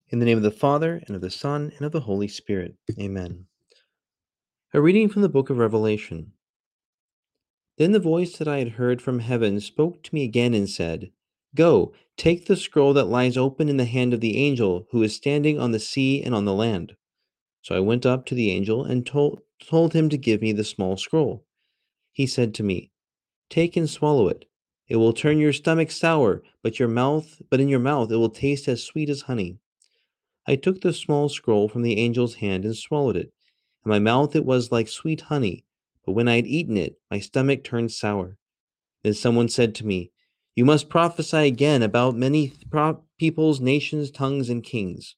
In the name of the Father, and of the Son, and of the Holy Spirit. Amen. A reading from the book of Revelation. Then the voice that I had heard from heaven spoke to me again and said, Go, take the scroll that lies open in the hand of the angel who is standing on the sea and on the land. So I went up to the angel and told him to give me the small scroll. He said to me, Take and swallow it. It will turn your stomach sour, but in your mouth it will taste as sweet as honey. I took the small scroll from the angel's hand and swallowed it. In my mouth it was like sweet honey, but when I had eaten it, my stomach turned sour. Then someone said to me, You must prophesy again about many peoples, nations, tongues, and kings.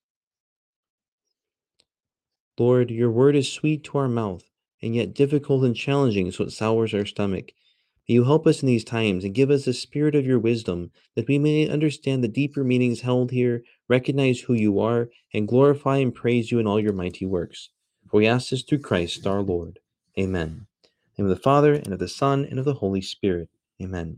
Lord, your word is sweet to our mouth, and yet difficult and challenging, so it sours our stomach. May you help us in these times and give us the spirit of your wisdom, that we may understand the deeper meanings held here, recognize who you are, and glorify and praise you in all your mighty works. For we ask this through Christ our Lord. Amen. In the name of the Father, and of the Son, and of the Holy Spirit. Amen.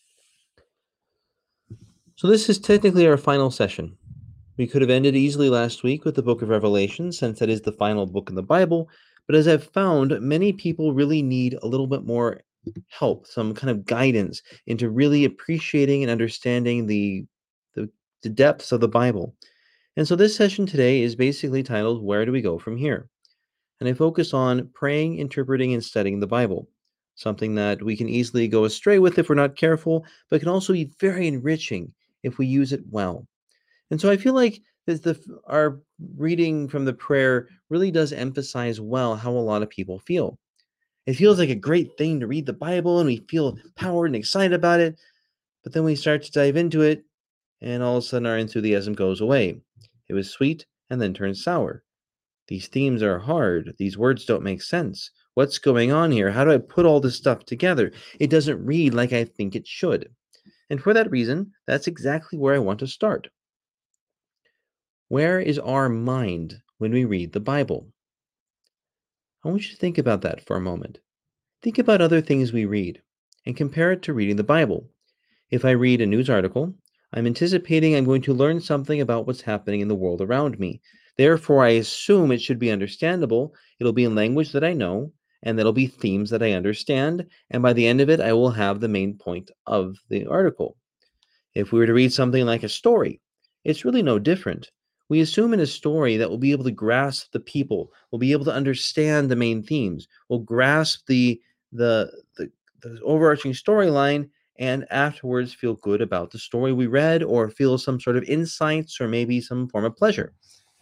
So this is technically our final session. We could have ended easily last week with the book of Revelation, since that is the final book in the Bible, but as I've found, many people really need a little bit more help, some kind of guidance into really appreciating and understanding the, the depths of the Bible. And so this session today is basically titled, Where Do We Go From Here? And I focus on praying, interpreting, and studying the Bible, something that we can easily go astray with if we're not careful, but can also be very enriching if we use it well. And so I feel like our reading from the prayer really does emphasize well how a lot of people feel. It feels like a great thing to read the Bible and we feel empowered and excited about it, but then we start to dive into it and all of a sudden our enthusiasm goes away. It was sweet and then turns sour. These themes are hard. These words don't make sense. What's going on here? How do I put all this stuff together? It doesn't read like I think it should. And for that reason, that's exactly where I want to start. Where is our mind when we read the Bible? I want you to think about that for a moment. Think about other things we read and compare it to reading the Bible. If I read a news article, I'm anticipating I'm going to learn something about what's happening in the world around me. Therefore, I assume it should be understandable, it'll be in language that I know, and there'll be themes that I understand, and by the end of it, I will have the main point of the article. If we were to read something like a story, it's really no different. We assume in a story that we'll be able to grasp the people, we'll be able to understand the main themes, we'll grasp the, the, the overarching storyline, and afterwards feel good about the story we read or feel some sort of insights or maybe some form of pleasure.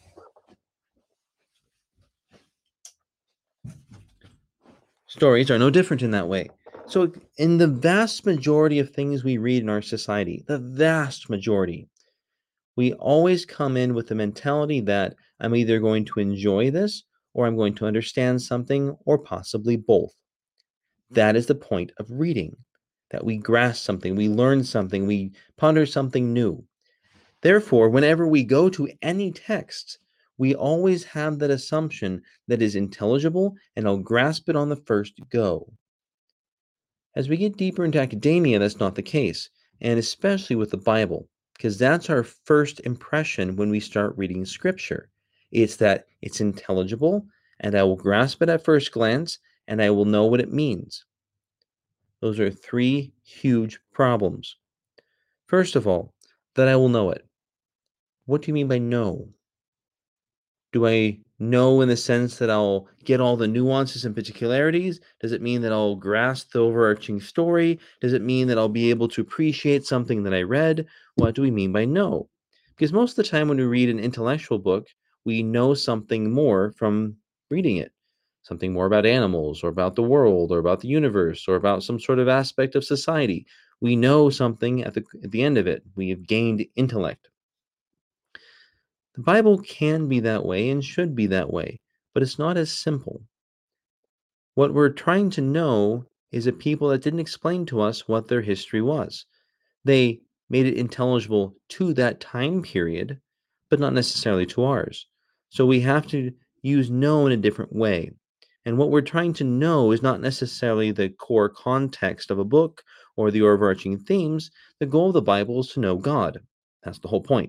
Stories are no different in that way. So, in the vast majority of things we read in our society, the vast majority, we always come in with the mentality that I'm either going to enjoy this or I'm going to understand something or possibly both. That is the point of reading, that we grasp something, we learn something, we ponder something new. Therefore, whenever we go to any text, we always have that assumption that is intelligible and I'll grasp it on the first go. As we get deeper into academia, that's not the case, and especially with the Bible, because that's our first impression when we start reading Scripture. It's that it's intelligible, and I will grasp it at first glance, and I will know what it means. Those are three huge problems. First of all, that I will know it. What do you mean by know? Do I know in the sense that I'll get all the nuances and particularities? Does it mean that I'll grasp the overarching story? Does it mean that I'll be able to appreciate something that I read? What do we mean by know? Because most of the time when we read an intellectual book, we know something more from reading it. Something more about animals, or about the world, or about the universe, or about some sort of aspect of society. We know something at the end of it. We have gained intellect. The Bible can be that way and should be that way, but it's not as simple. What we're trying to know is a people that didn't explain to us what their history was. They made it intelligible to that time period, but not necessarily to ours. So we have to use know in a different way. And what we're trying to know is not necessarily the core context of a book or the overarching themes. The goal of the Bible is to know God. That's the whole point.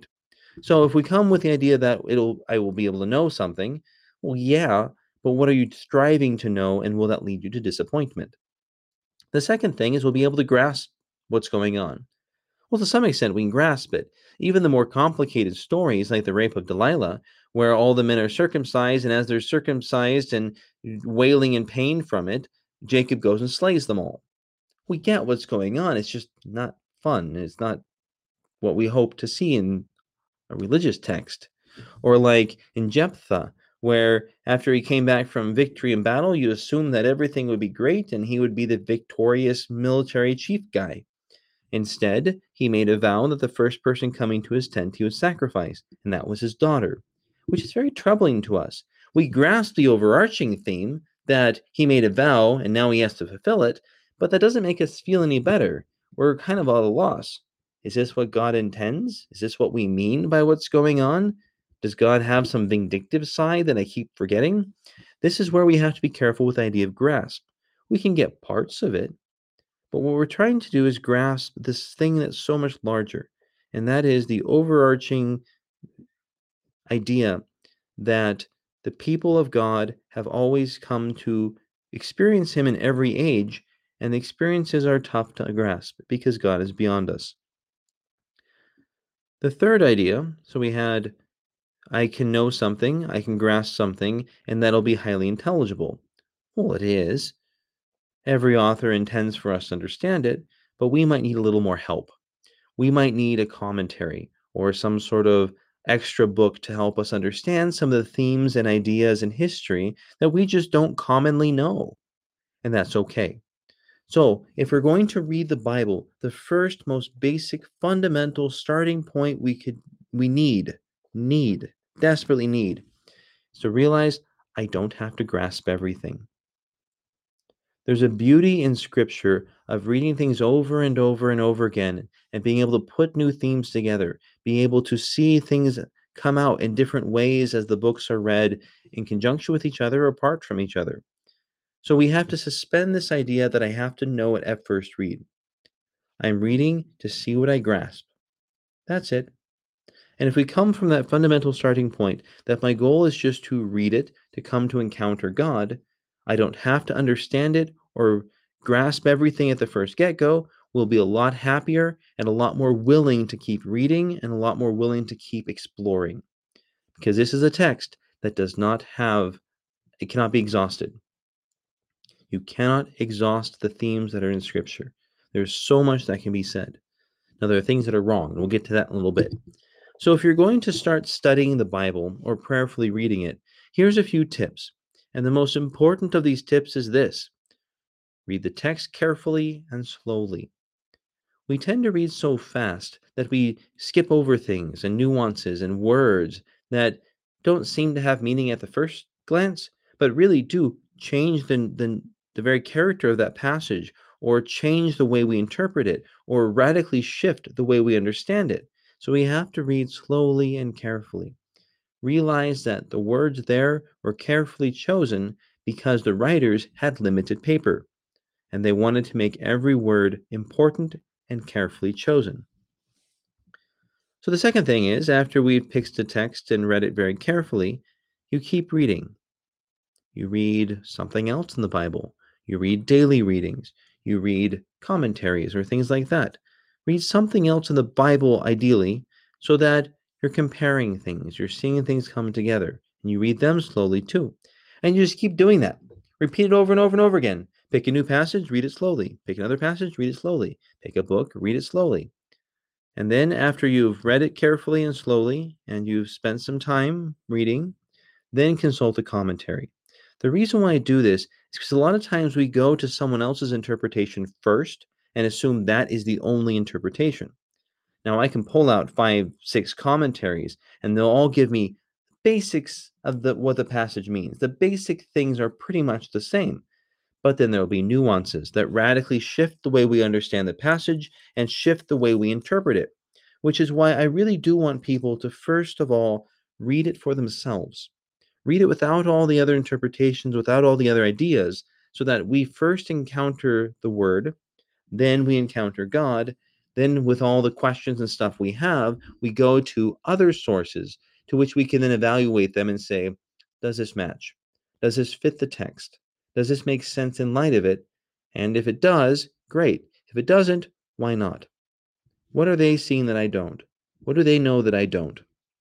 So if we come with the idea that I will be able to know something, well, yeah, but what are you striving to know, and will that lead you to disappointment? The second thing is we'll be able to grasp what's going on. Well, to some extent, we can grasp it. Even the more complicated stories, like the rape of Delilah, where all the men are circumcised, and as they're circumcised and wailing in pain from it, Jacob goes and slays them all. We get what's going on. It's just not fun. It's not what we hope to see in a religious text. Or like in Jephthah, where after he came back from victory in battle, you assume that everything would be great and he would be the victorious military chief guy. Instead, he made a vow that the first person coming to his tent he would sacrifice, and that was his daughter, which is very troubling to us. We grasp the overarching theme that he made a vow and now he has to fulfill it, but that doesn't make us feel any better. We're kind of at a loss. Is this what God intends? Is this what we mean by what's going on? Does God have some vindictive side that I keep forgetting? This is where we have to be careful with the idea of grasp. We can get parts of it, but what we're trying to do is grasp this thing that's so much larger, and that is the overarching idea that the people of God have always come to experience Him in every age, and the experiences are tough to grasp because God is beyond us. The third idea, so we had I can know something, I can grasp something, and that'll be highly intelligible. Well, it is. Every author intends for us to understand it, but we might need a little more help. We might need a commentary or some sort of extra book to help us understand some of the themes and ideas in history that we just don't commonly know. And that's okay. So, if we're going to read the Bible, the first most basic fundamental starting point we desperately need, is to realize I don't have to grasp everything. There's a beauty in scripture of reading things over and over and over again and being able to put new themes together, being able to see things come out in different ways as the books are read in conjunction with each other or apart from each other. So we have to suspend this idea that I have to know it at first read. I'm reading to see what I grasp. That's it. And if we come from that fundamental starting point that my goal is just to read it, to come to encounter God, I don't have to understand it or grasp everything at the first get go, we'll be a lot happier and a lot more willing to keep reading and a lot more willing to keep exploring. Because this is a text that it cannot be exhausted. You cannot exhaust the themes that are in Scripture. There's so much that can be said. Now, there are things that are wrong, and we'll get to that in a little bit. So, if you're going to start studying the Bible or prayerfully reading it, here's a few tips. And the most important of these tips is this: read the text carefully and slowly. We tend to read so fast that we skip over things and nuances and words that don't seem to have meaning at the first glance, but really do change the very character of that passage, or change the way we interpret it, or radically shift the way we understand it. So we have to read slowly and carefully. Realize that the words there were carefully chosen because the writers had limited paper, and they wanted to make every word important and carefully chosen. So the second thing is, after we've picked the text and read it very carefully, you keep reading. You read something else in the Bible. You read daily readings. You read commentaries or things like that. Read something else in the Bible, ideally, so that you're comparing things, you're seeing things come together, and you read them slowly too. And you just keep doing that. Repeat it over and over and over again. Pick a new passage, read it slowly. Pick another passage, read it slowly. Pick a book, read it slowly. And then, after you've read it carefully and slowly, and you've spent some time reading, then consult a commentary. The reason why I do this is because a lot of times we go to someone else's interpretation first and assume that is the only interpretation. Now, I can pull out 5, 6 commentaries, and they'll all give me basics of what the passage means. The basic things are pretty much the same, but then there'll be nuances that radically shift the way we understand the passage and shift the way we interpret it, which is why I really do want people to, first of all, read it for themselves. Read it without all the other interpretations, without all the other ideas, so that we first encounter the Word, then we encounter God, Then, with all the questions and stuff we have, we go to other sources to which we can then evaluate them and say, does this match? Does this fit the text? Does this make sense in light of it? And if it does, great. If it doesn't, why not? What are they seeing that I don't? What do they know that I don't?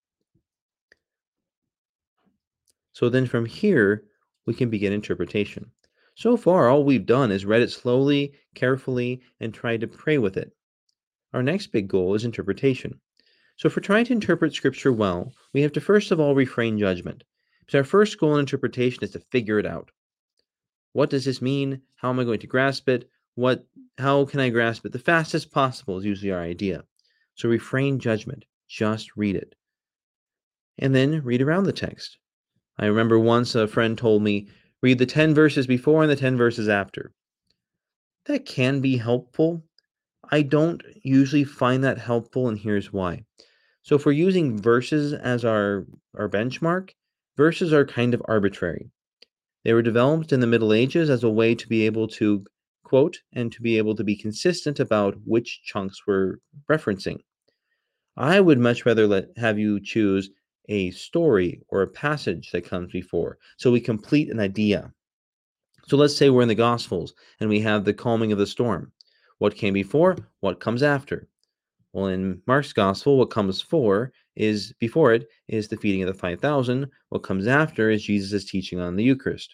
So then from here, we can begin interpretation. So far, all we've done is read it slowly, carefully, and tried to pray with it. Our next big goal is interpretation. So if we're trying to interpret Scripture well, we have to first of all refrain judgment. So our first goal in interpretation is to figure it out. What does this mean? How am I going to grasp it? How can I grasp it the fastest possible is usually our idea. So refrain judgment. Just read it. And then read around the text. I remember once a friend told me, read the 10 verses before and the 10 verses after. That can be helpful. I don't usually find that helpful, and here's why. So if we're using verses as our benchmark, verses are kind of arbitrary. They were developed in the Middle Ages as a way to be able to quote and to be able to be consistent about which chunks we're referencing. I would much rather have you choose a story or a passage that comes before, so we complete an idea. So let's say we're in the Gospels and we have the calming of the storm. What came before? What comes after? Well, in Mark's Gospel, what comes before it is the feeding of the 5,000. What comes after is Jesus' teaching on the Eucharist.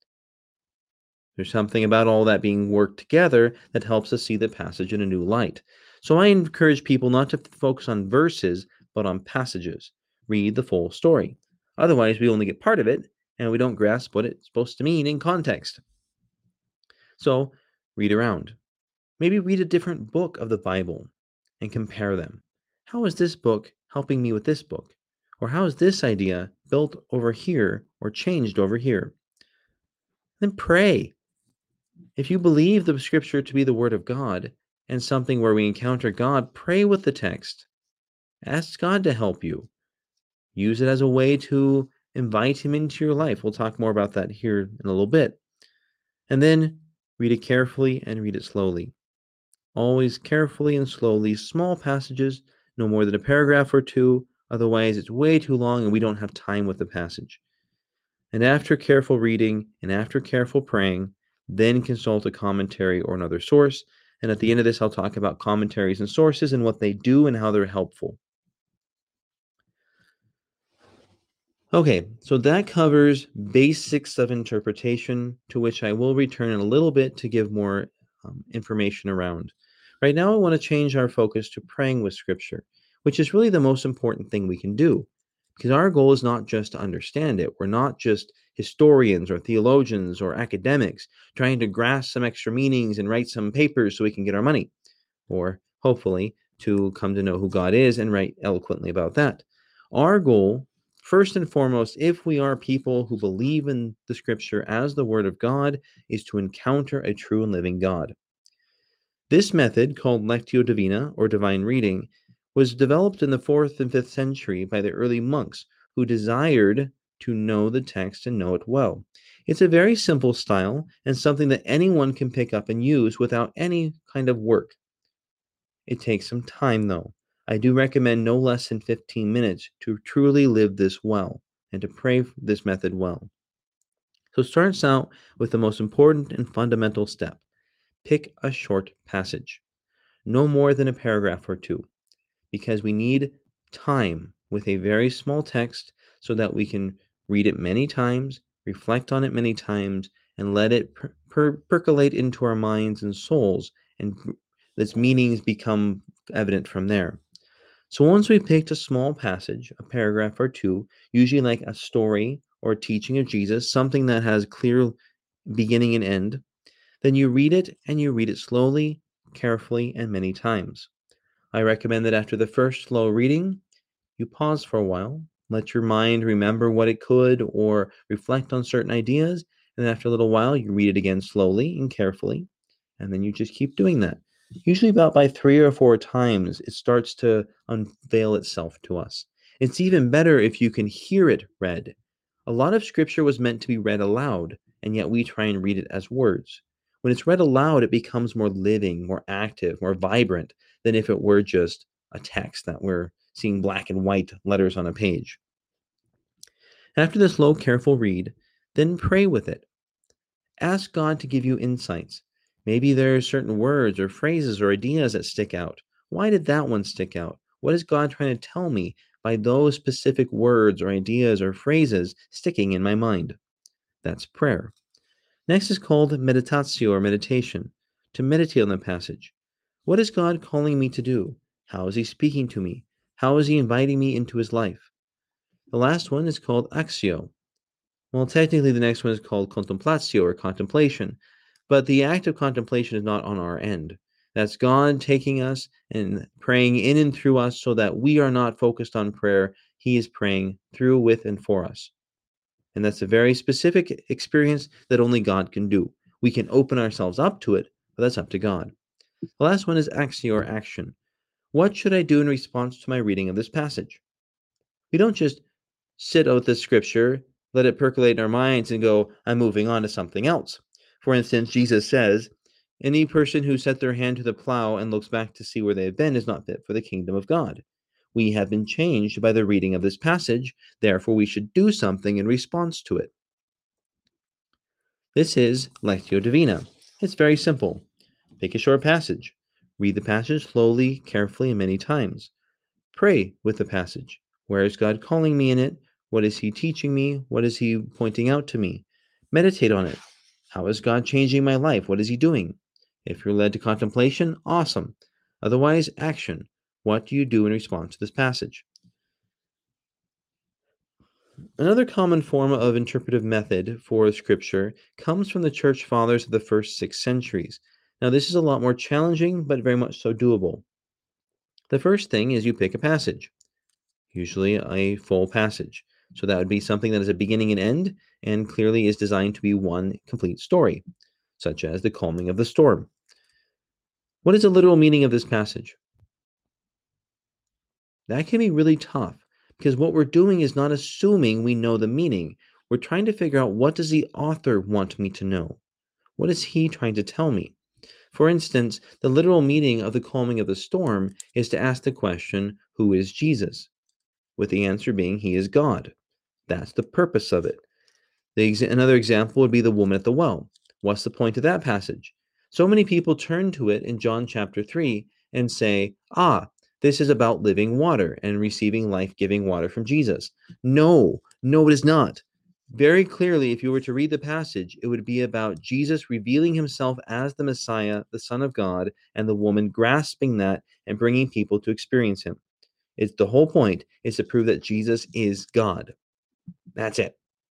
There's something about all that being worked together that helps us see the passage in a new light. So I encourage people not to focus on verses, but on passages. Read the full story. Otherwise, we only get part of it, and we don't grasp what it's supposed to mean in context. So read around. Maybe read a different book of the Bible and compare them. How is this book helping me with this book? Or how is this idea built over here or changed over here? Then pray. If you believe the scripture to be the word of God and something where we encounter God, pray with the text. Ask God to help you. Use it as a way to invite him into your life. We'll talk more about that here in a little bit. And then read it carefully and read it slowly. Always carefully and slowly, small passages, no more than a paragraph or two. Otherwise, it's way too long and we don't have time with the passage. And after careful reading and after careful praying, then consult a commentary or another source. And at the end of this, I'll talk about commentaries and sources and what they do and how they're helpful. Okay, so that covers basics of interpretation, to which I will return in a little bit to give more information around. Right now, I want to change our focus to praying with Scripture, which is really the most important thing we can do. Because our goal is not just to understand it. We're not just historians or theologians or academics trying to grasp some extra meanings and write some papers so we can get our money, or hopefully to come to know who God is and write eloquently about that. Our goal, first and foremost, if we are people who believe in the scripture as the word of God, is to encounter a true and living God. This method, called Lectio Divina, or divine reading, was developed in the 4th and 5th century by the early monks who desired to know the text and know it well. It's a very simple style and something that anyone can pick up and use without any kind of work. It takes some time, though. I do recommend no less than 15 minutes to truly live this well and to pray this method well. So it starts out with the most important and fundamental step. Pick a short passage, no more than a paragraph or two, because we need time with a very small text so that we can read it many times, reflect on it many times, and let it percolate into our minds and souls, and its meanings become evident from there. So once we've picked a small passage, a paragraph or two, usually like a story or a teaching of Jesus, something that has clear beginning and end, then you read it, and you read it slowly, carefully, and many times. I recommend that after the first slow reading, you pause for a while, let your mind remember what it could or reflect on certain ideas, and then after a little while, you read it again slowly and carefully, and then you just keep doing that. Usually about by 3 or 4 times, it starts to unveil itself to us. It's even better if you can hear it read. A lot of scripture was meant to be read aloud, and yet we try and read it as words. When it's read aloud, it becomes more living, more active, more vibrant, than if it were just a text that we're seeing black and white letters on a page. After this slow, careful read, then pray with it. Ask God to give you insights. Maybe there are certain words or phrases or ideas that stick out. Why did that one stick out? What is God trying to tell me by those specific words or ideas or phrases sticking in my mind? That's prayer. Next is called meditatio or meditation, to meditate on the passage. What is God calling me to do? How is He speaking to me? How is He inviting me into His life? The last one is called actio. Well, technically, the next one is called contemplatio or contemplation, but the act of contemplation is not on our end. That's God taking us and praying in and through us so that we are not focused on prayer. He is praying through, with, and for us. And that's a very specific experience that only God can do. We can open ourselves up to it, but that's up to God. The last one is actio or action. What should I do in response to my reading of this passage? We don't just sit with the scripture, let it percolate in our minds, and go, I'm moving on to something else. For instance, Jesus says, any person who set their hand to the plow and looks back to see where they have been is not fit for the kingdom of God. We have been changed by the reading of this passage, therefore we should do something in response to it. This is Lectio Divina. It's very simple. Pick a short passage. Read the passage slowly, carefully, and many times. Pray with the passage. Where is God calling me in it? What is He teaching me? What is He pointing out to me? Meditate on it. How is God changing my life? What is He doing? If you're led to contemplation, awesome. Otherwise, action. What do you do in response to this passage? Another common form of interpretive method for Scripture comes from the Church Fathers of the first 6 centuries. Now, this is a lot more challenging, but very much so doable. The first thing is you pick a passage, usually a full passage. So that would be something that has a beginning and end, and clearly is designed to be one complete story, such as the calming of the storm. What is the literal meaning of this passage? That can be really tough, because what we're doing is not assuming we know the meaning. We're trying to figure out, what does the author want me to know? What is he trying to tell me? For instance, the literal meaning of the calming of the storm is to ask the question, who is Jesus? With the answer being, he is God. That's the purpose of it. Another example would be the woman at the well. What's the point of that passage? So many people turn to it in John chapter 3 and say, this is about living water and receiving life-giving water from Jesus. No, it is not. Very clearly, if you were to read the passage, it would be about Jesus revealing himself as the Messiah, the Son of God, and the woman grasping that and bringing people to experience him. It's the whole point is to prove that Jesus is God. That's it.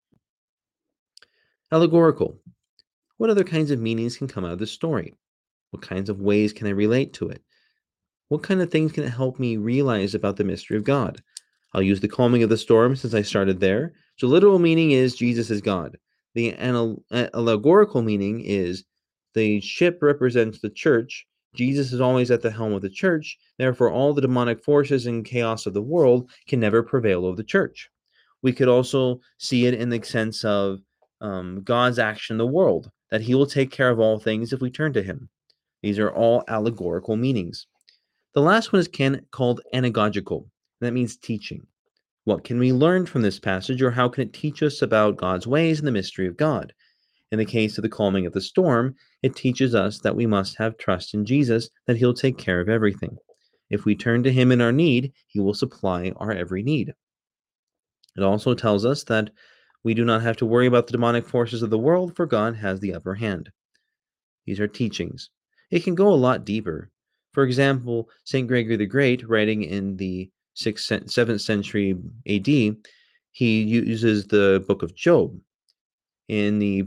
Allegorical. What other kinds of meanings can come out of the story? What kinds of ways can I relate to it? What kind of things can it help me realize about the mystery of God? I'll use the calming of the storm since I started there. So literal meaning is Jesus is God. The allegorical meaning is the ship represents the church. Jesus is always at the helm of the church. Therefore, all the demonic forces and chaos of the world can never prevail over the church. We could also see it in the sense of God's action in the world, that he will take care of all things if we turn to him. These are all allegorical meanings. The last one is called anagogical. That means teaching. What can we learn from this passage, or how can it teach us about God's ways and the mystery of God? In the case of the calming of the storm, it teaches us that we must have trust in Jesus, that he'll take care of everything. If we turn to him in our need, he will supply our every need. It also tells us that we do not have to worry about the demonic forces of the world, for God has the upper hand. These are teachings. It can go a lot deeper. For example, St. Gregory the Great, writing in the 7th century AD, he uses the book of Job. In the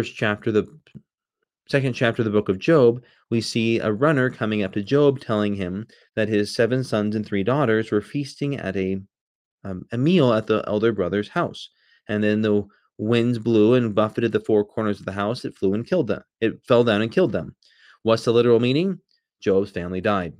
second chapter of the book of Job, we see a runner coming up to Job telling him that his 7 sons and 3 daughters were feasting at a meal at the elder brother's house. And then the winds blew and buffeted the 4 corners of the house. It flew and killed them. It fell down and killed them. What's the literal meaning? Job's family died.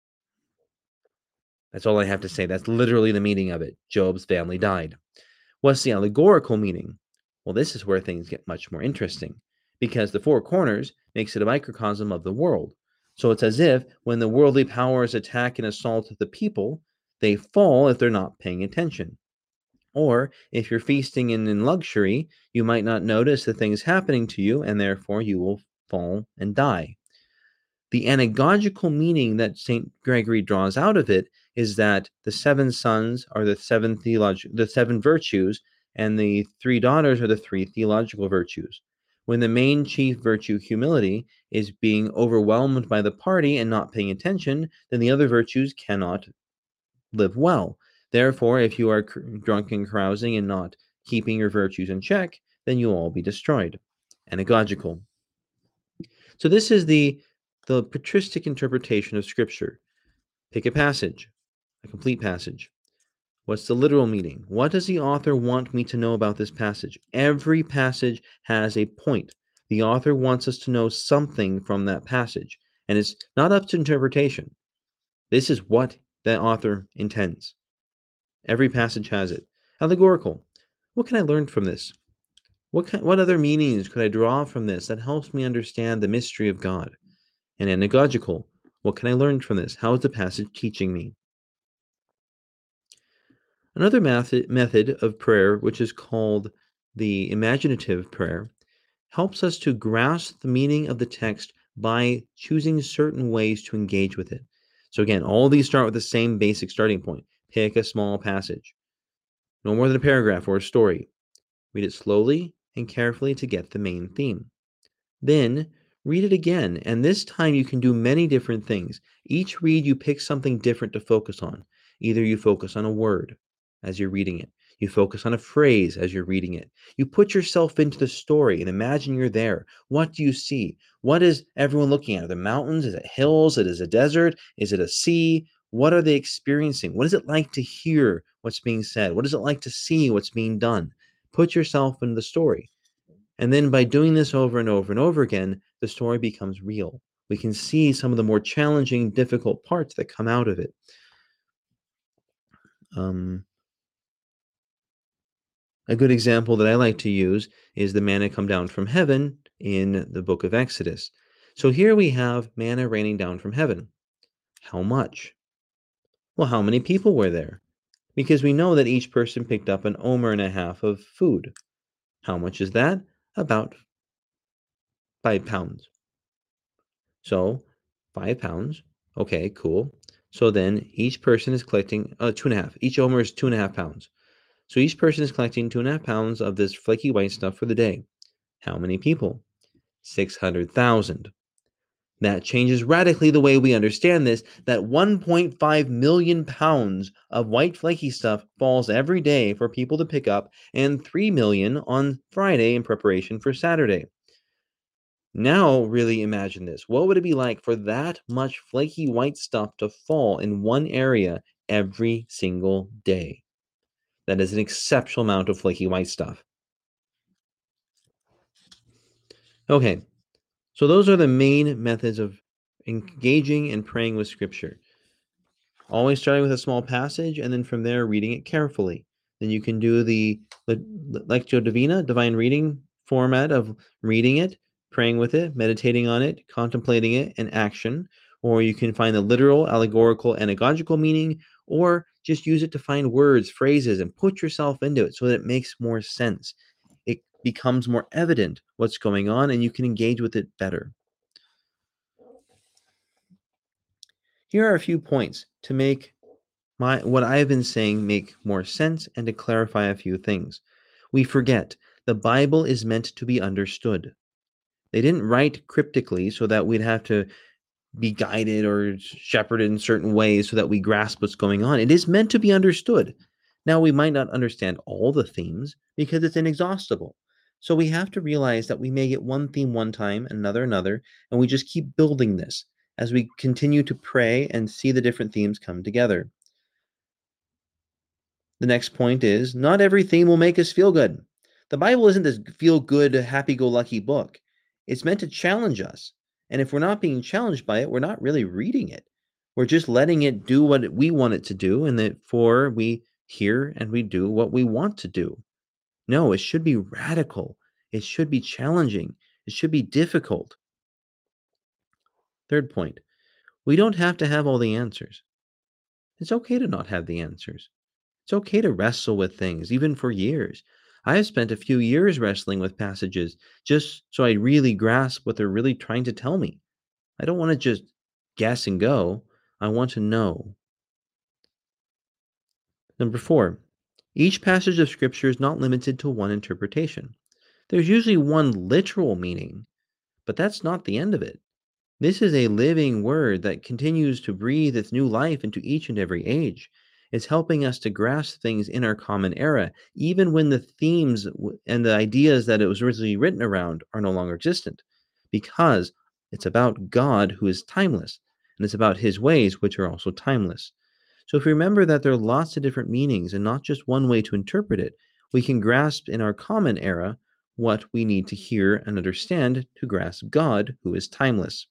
That's all I have to say. That's literally the meaning of it. Job's family died. What's the allegorical meaning? Well, this is where things get much more interesting, because the 4 corners makes it a microcosm of the world. So it's as if when the worldly powers attack and assault the people, they fall if they're not paying attention. Or if you're feasting in luxury, you might not notice the things happening to you, and therefore you will fall and die. The anagogical meaning that St. Gregory draws out of it is that the seven sons are the seven virtues, and the three daughters are the three theological virtues. When the main chief virtue, humility, is being overwhelmed by the party and not paying attention, then the other virtues cannot live well. Therefore, if you are drunk and carousing and not keeping your virtues in check, then you'll all be destroyed. Anagogical. So this is the patristic interpretation of Scripture. Pick a passage, a complete passage. What's the literal meaning? What does the author want me to know about this passage? Every passage has a point. The author wants us to know something from that passage, and it's not up to interpretation. This is what the author intends. Every passage has it. Allegorical. What can I learn from this? What other meanings could I draw from this that helps me understand the mystery of God? And anagogical. What can I learn from this? How is the passage teaching me? Another method of prayer, which is called the imaginative prayer, helps us to grasp the meaning of the text by choosing certain ways to engage with it. So again, all these start with the same basic starting point. Pick a small passage, no more than a paragraph or a story. Read it slowly and carefully to get the main theme. Then read it again, and this time you can do many different things. Each read, you pick something different to focus on. Either you focus on a word as you're reading it, you focus on a phrase as you're reading it. You put yourself into the story and imagine you're there. What do you see? What is everyone looking at? Are the mountains? Is it hills? Is it a desert? Is it a sea? What are they experiencing? What is it like to hear what's being said? What is it like to see what's being done? Put yourself in the story. And then by doing this over and over and over again, the story becomes real. We can see some of the more challenging, difficult parts that come out of it. A good example that I like to use is the manna come down from heaven in the book of Exodus. So here we have manna raining down from heaven. How much? Well, how many people were there? Because we know that each person picked up an omer and a half of food. How much is that? About 5 pounds. So 5 pounds. Okay, cool. So then each person is collecting 2.5. Each omer is 2.5 pounds. So each person is collecting 2.5 pounds of this flaky white stuff for the day. How many people? 600,000. That changes radically the way we understand this, that 1.5 million pounds of white flaky stuff falls every day for people to pick up, and 3 million on Friday in preparation for Saturday. Now, really imagine this. What would it be like for that much flaky white stuff to fall in one area every single day? That is an exceptional amount of flaky white stuff. Okay, so those are the main methods of engaging and praying with Scripture. Always starting with a small passage, and then from there reading it carefully. Then you can do the Lectio Divina, divine reading format of reading it, praying with it, meditating on it, contemplating it, and action. Or you can find the literal, allegorical, anagogical meaning, or just use it to find words, phrases, and put yourself into it so that it makes more sense. It becomes more evident what's going on, and you can engage with it better. Here are a few points to make what I have been saying make more sense and to clarify a few things. We forget the Bible is meant to be understood. They didn't write cryptically so that we'd have to be guided or shepherded in certain ways so that we grasp what's going on. It is meant to be understood. Now, we might not understand all the themes because it's inexhaustible. So we have to realize that we may get one theme one time, another, and we just keep building this as we continue to pray and see the different themes come together. The next point is not every theme will make us feel good. The Bible isn't this feel good, happy go lucky book. It's meant to challenge us. And if we're not being challenged by it, we're not really reading it. We're just letting it do what we want it to do, and therefore we hear and we do what we want to do. No, it should be radical. It should be challenging. It should be difficult. Third point, We don't have to have all the answers. It's okay to not have the answers. It's okay to wrestle with things, even for years. I have spent a few years wrestling with passages just so I really grasp what they're really trying to tell me. I don't want to just guess and go. I want to know. Number 4, each passage of Scripture is not limited to one interpretation. There's usually one literal meaning, but that's not the end of it. This is a living word that continues to breathe its new life into each and every age. It's helping us to grasp things in our common era, even when the themes and the ideas that it was originally written around are no longer existent, because it's about God who is timeless, and it's about his ways, which are also timeless. So if we remember that there are lots of different meanings and not just one way to interpret it, we can grasp in our common era what we need to hear and understand to grasp God who is timeless.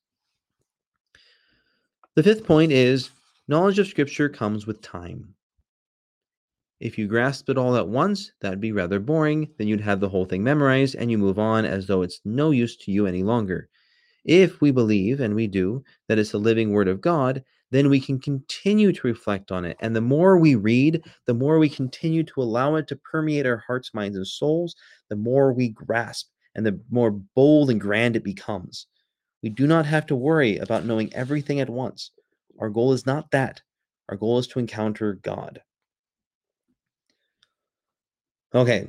The fifth point is knowledge of Scripture comes with time. If you grasp it all at once, that'd be rather boring. Then you'd have the whole thing memorized and you move on as though it's no use to you any longer. If we believe, and we do, that it's the living Word of God, then we can continue to reflect on it. And the more we read, the more we continue to allow it to permeate our hearts, minds, and souls, the more we grasp and the more bold and grand it becomes. We do not have to worry about knowing everything at once. Our goal is not that. Our goal is to encounter God. Okay,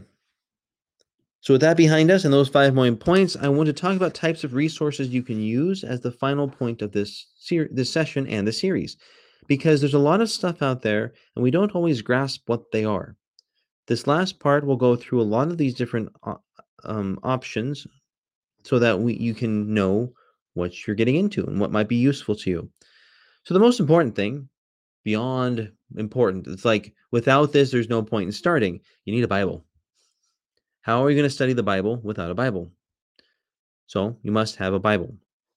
so with that behind us and those 5 main points, I want to talk about types of resources you can use as the final point of this session and the series, because there's a lot of stuff out there and we don't always grasp what they are. This last part will go through a lot of these different options so that you can know what you're getting into and what might be useful to you. So the most important thing, beyond important, it's like without this, there's no point in starting. You need a Bible. How are you going to study the Bible without a Bible? So you must have a Bible.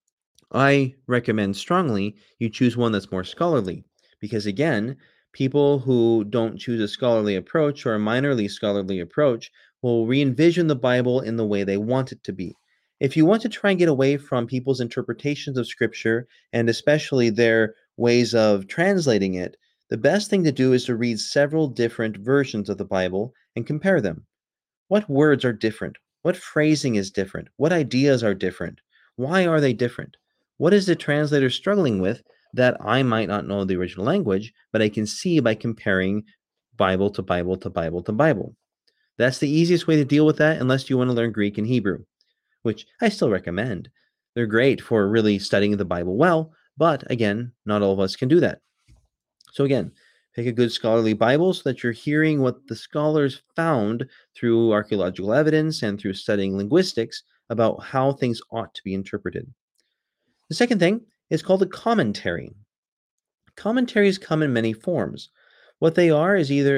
I recommend strongly you choose one that's more scholarly, because again, people who don't choose a scholarly approach or a minorly scholarly approach will re-envision the Bible in the way they want it to be. If you want to try and get away from people's interpretations of Scripture, and especially their ways of translating it, the best thing to do is to read several different versions of the Bible and compare them. What words are different? What phrasing is different? What ideas are different? Why are they different? What is the translator struggling with that I might not know the original language, but I can see by comparing Bible to Bible to Bible to Bible? That's the easiest way to deal with that, unless you want to learn Greek and Hebrew, which I still recommend. They're great for really studying the Bible well, but again, not all of us can do that. So again, pick a good scholarly Bible so that you're hearing what the scholars found through archaeological evidence and through studying linguistics about how things ought to be interpreted. The second thing is called a commentary. Commentaries come in many forms. What they are is either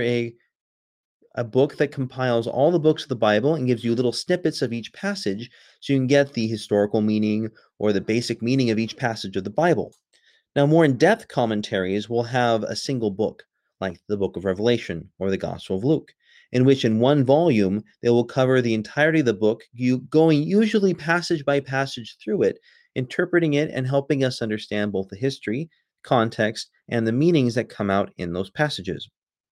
a book that compiles all the books of the Bible and gives you little snippets of each passage so you can get the historical meaning or the basic meaning of each passage of the Bible. Now, more in-depth commentaries will have a single book, like the Book of Revelation or the Gospel of Luke, in which in one volume they will cover the entirety of the book, going usually passage by passage through it, interpreting it and helping us understand both the history, context, and the meanings that come out in those passages.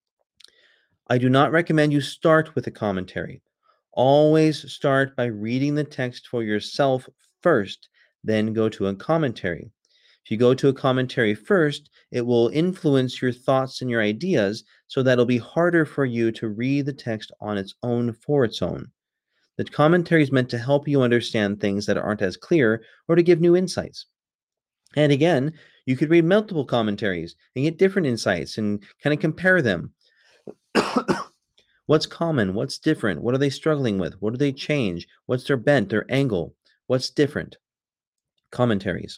I do not recommend you start with a commentary. Always start by reading the text for yourself first, then go to a commentary. If you go to a commentary first, it will influence your thoughts and your ideas, so that it'll be harder for you to read the text on its own for its own. The commentary is meant to help you understand things that aren't as clear or to give new insights. And again, you could read multiple commentaries and get different insights and kind of compare them. What's common? What's different? What are they struggling with? What do they change? What's their bent, their angle? What's different? Commentaries.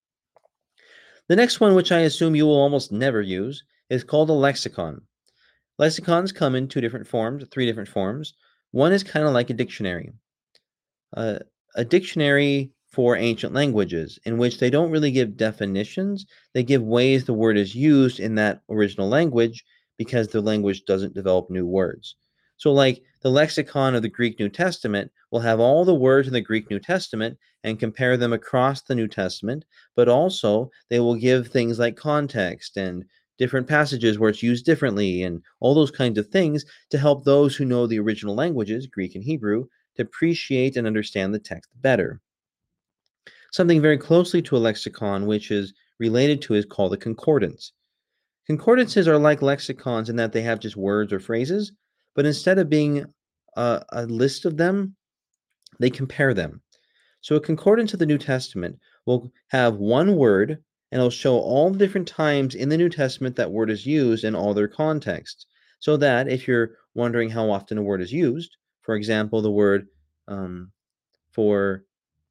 The next one, which I assume you will almost never use, is called a lexicon. Lexicons come in 3 different forms. One is kind of like a dictionary. A dictionary for ancient languages, in which they don't really give definitions, they give ways the word is used in that original language because the language doesn't develop new words. So, like the lexicon of the Greek New Testament will have all the words in the Greek New Testament and compare them across the New Testament, but also they will give things like context and different passages where it's used differently and all those kinds of things to help those who know the original languages, Greek and Hebrew, to appreciate and understand the text better. Something very closely to a lexicon, which is related to, is called a concordance. Concordances are like lexicons in that they have just words or phrases, but instead of being a list of them, they compare them. So a concordance of the New Testament will have one word and it'll show all the different times in the New Testament that word is used in all their contexts. So that if you're wondering how often a word is used, for example, the word for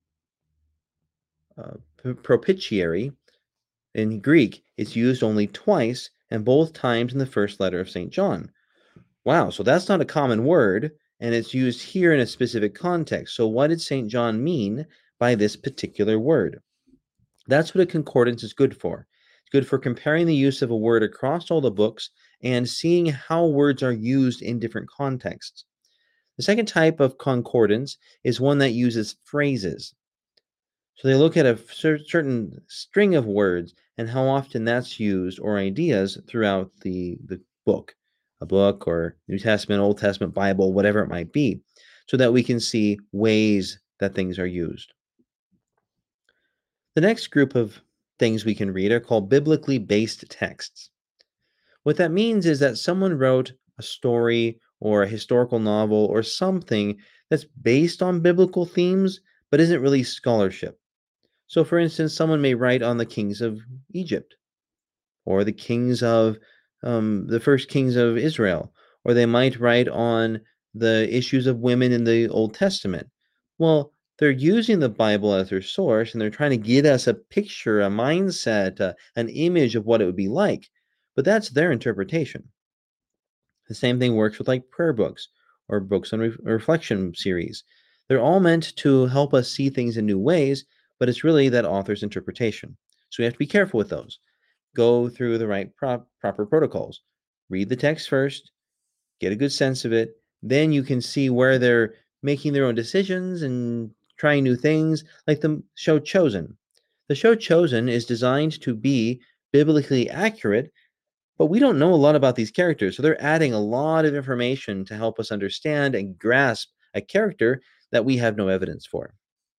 propitiatory in Greek, it's used only twice, and both times in the first letter of St. John. Wow, so that's not a common word, and it's used here in a specific context. So, what did St. John mean by this particular word? That's what a concordance is good for. It's good for comparing the use of a word across all the books and seeing how words are used in different contexts. The second type of concordance is one that uses phrases. So they look at a certain string of words and how often that's used or ideas throughout the book, a book or New Testament, Old Testament, Bible, whatever it might be, so that we can see ways that things are used. The next group of things we can read are called biblically based texts. What that means is that someone wrote a story or a historical novel or something that's based on biblical themes, but isn't really scholarship. So, for instance, someone may write on the kings of Egypt or the kings of the first kings of Israel, or they might write on the issues of women in the Old Testament. Well, they're using the Bible as their source and they're trying to get us a picture, a mindset, an image of what it would be like. But that's their interpretation. The same thing works with like prayer books or books on reflection series. They're all meant to help us see things in new ways, but it's really that author's interpretation. So we have to be careful with those. Go through the right proper protocols. Read the text first, get a good sense of it. Then you can see where they're making their own decisions and trying new things, like the show Chosen. The show Chosen is designed to be biblically accurate, but we don't know a lot about these characters, so they're adding a lot of information to help us understand and grasp a character that we have no evidence for.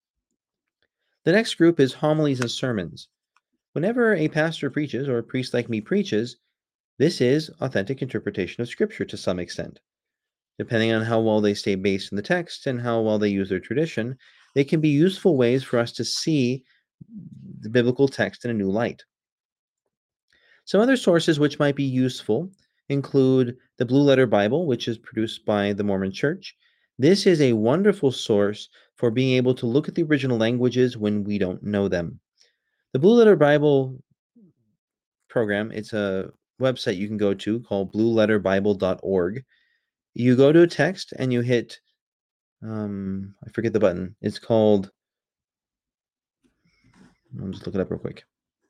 The next group is homilies and sermons. Whenever a pastor preaches or a priest like me preaches, this is authentic interpretation of Scripture to some extent. Depending on how well they stay based in the text and how well they use their tradition, they can be useful ways for us to see the biblical text in a new light. Some other sources which might be useful include the Blue Letter Bible, which is produced by the Mormon Church. This is a wonderful source for being able to look at the original languages when we don't know them. The Blue Letter Bible program, it's a website you can go to called blueletterbible.org. You go to a text and you hit, I forget the button. It's called, I'll just look it up real quick.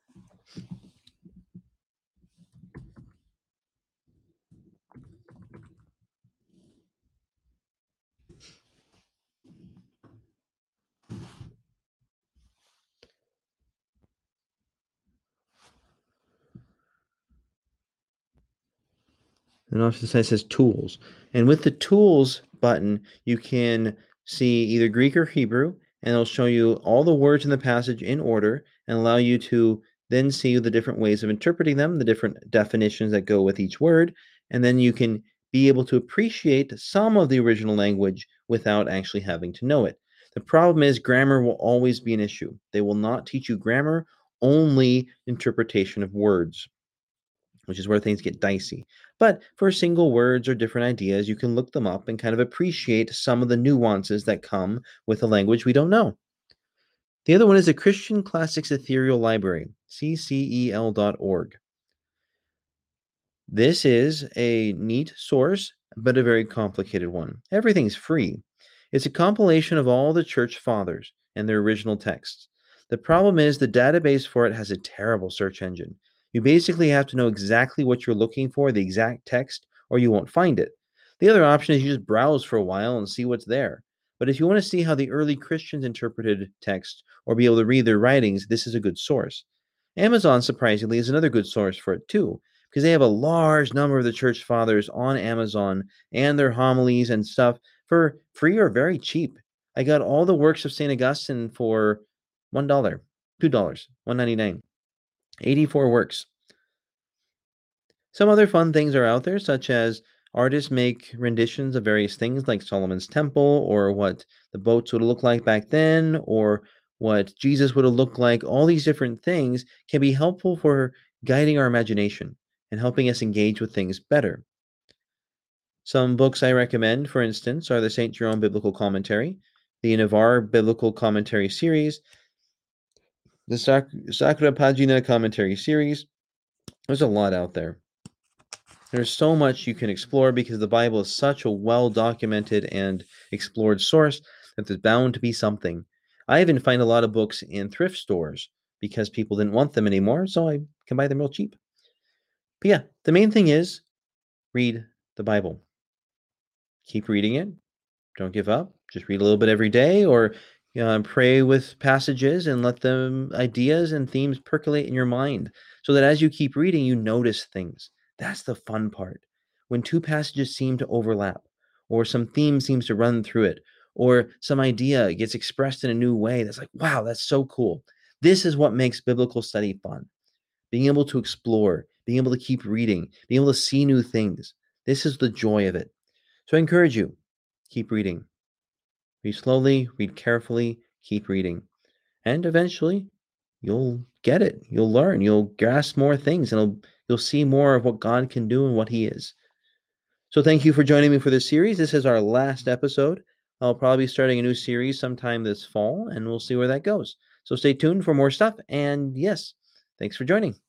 And off to the side it says tools. And with the tools button, you can see either Greek or Hebrew, and it'll show you all the words in the passage in order and allow you to then see the different ways of interpreting them, the different definitions that go with each word, and then you can be able to appreciate some of the original language without actually having to know it. The problem is grammar will always be an issue. They will not teach you grammar, only interpretation of words, which is where things get dicey. But for single words or different ideas, you can look them up and kind of appreciate some of the nuances that come with a language we don't know. The other one is the Christian Classics Ethereal Library, ccel.org. This is a neat source, but a very complicated one. Everything's free. It's a compilation of all the church fathers and their original texts. The problem is the database for it has a terrible search engine. You basically have to know exactly what you're looking for, the exact text, or you won't find it. The other option is you just browse for a while and see what's there. But if you want to see how the early Christians interpreted text or be able to read their writings, this is a good source. Amazon, surprisingly, is another good source for it too, because they have a large number of the church fathers on Amazon and their homilies and stuff for free or very cheap. I got all the works of St. Augustine for $1, $2, $1.99, 84 works. Some other fun things are out there, such as artists make renditions of various things like Solomon's Temple, or what the boats would look like back then, or what Jesus would have looked like. All these different things can be helpful for guiding our imagination and helping us engage with things better. Some books I recommend, for instance, are the St. Jerome Biblical Commentary, the Navarre Biblical Commentary Series, the Sacra Pagina Commentary Series. There's a lot out there. There's so much you can explore because the Bible is such a well-documented and explored source that there's bound to be something. I even find a lot of books in thrift stores because people didn't want them anymore, so I can buy them real cheap. But yeah, the main thing is read the Bible. Keep reading it. Don't give up. Just read a little bit every day, or pray with passages and let them ideas and themes percolate in your mind so that as you keep reading, you notice things. That's the fun part. When two passages seem to overlap, or some theme seems to run through it, or some idea gets expressed in a new way, that's like, wow, that's so cool. This is what makes biblical study fun. Being able to explore, being able to keep reading, being able to see new things. This is the joy of it. So I encourage you, keep reading. Read slowly, read carefully, keep reading. And eventually, you'll get it. You'll learn. You'll grasp more things, and you'll see more of what God can do and what He is. So thank you for joining me for this series. This is our last episode. I'll probably be starting a new series sometime this fall, and we'll see where that goes. So stay tuned for more stuff. And yes, thanks for joining.